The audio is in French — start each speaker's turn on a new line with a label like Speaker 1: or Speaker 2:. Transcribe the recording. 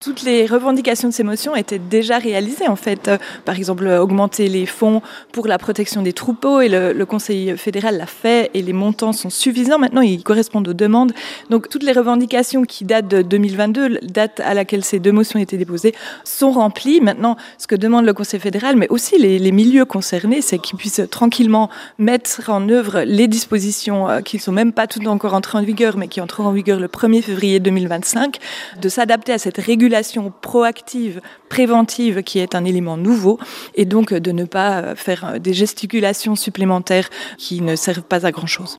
Speaker 1: Toutes les revendications de ces motions étaient déjà réalisées en fait. Par exemple, augmenter les fonds pour la protection des troupeaux et le Conseil fédéral l'a fait et les montants sont suffisants. Maintenant, ils correspondent aux demandes. Donc toutes les revendications qui datent de 2022, date à laquelle ces deux motions étaient déposées, sont remplies. Maintenant, ce que demande le Conseil fédéral, mais aussi les milieux concernés, c'est qu'ils puissent tranquillement mettre en œuvre les dispositions qui ne sont même pas toutes encore entrées en vigueur, mais qui entreront en vigueur le 1er février 2025, de s'adapter à cette régulation proactive, préventive, qui est un élément nouveau, et donc de ne pas faire des gesticulations supplémentaires qui ne servent pas à grand-chose.